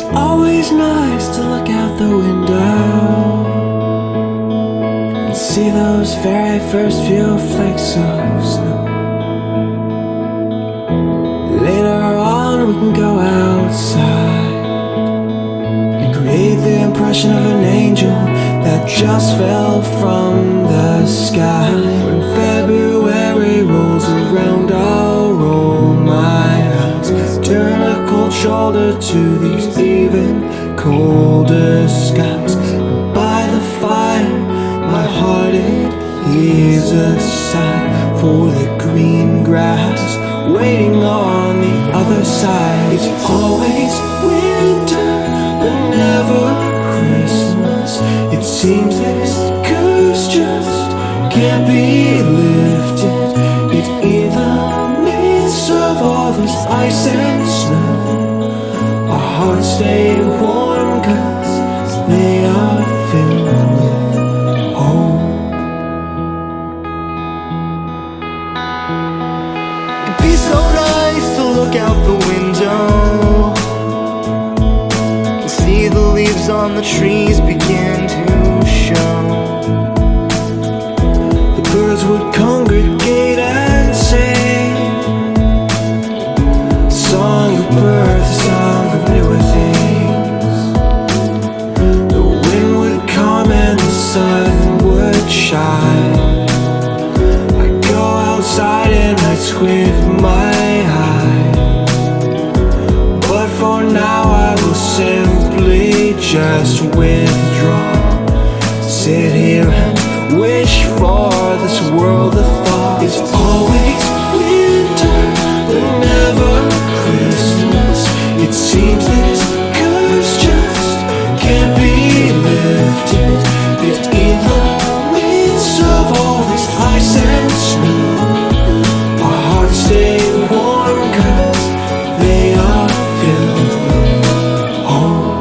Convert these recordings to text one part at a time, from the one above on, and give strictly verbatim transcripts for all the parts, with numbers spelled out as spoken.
always nice to look out the window and see those very first few flakes of snow. Later on we can go outside and create the impression of an angel that just fell from the sky. When February rolls around, I'll roll my eyes, turn a cold shoulder to these even colder skies. And by the fire, my heart it heaves a sigh for the green grass waiting on the other side. It's always winter, but never Christmas. It seems this curse just can't be lifted. It's in the midst of all this ice and snow, our hearts stay warm 'cause they are filled with hope. It'd be so nice to look out the window and see the leaves on the trees begin to show. The birds would congregate and sing a song of birth, a song of newer things. The wind would come and the sun would shine. I'd go outside and I'd squint my eye, but for now I will simply just withdraw, sit here and wish for this world of thought. It's always winter, but never Christmas. It seems this curse just can't be lifted. It's in the midst of all this ice and snow, our hearts stay warm 'cause they are filled with hope.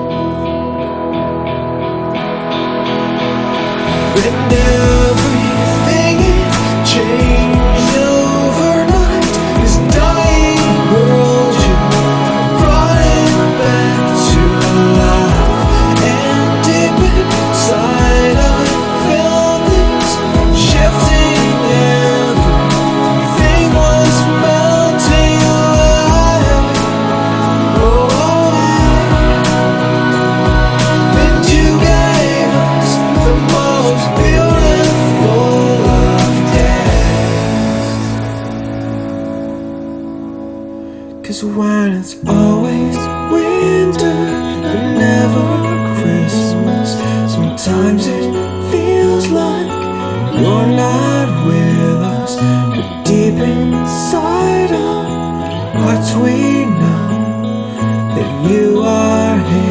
And everything changed overnight. This dying world, you brought it back to life. And deep inside I felt this shifting. Everything was melting alive. Oh, and you gave us the most beautiful of days. 'Cause when it's always winter and never Christmas, sometimes it feels like you're not with us. But deep inside our hearts we know that you are here.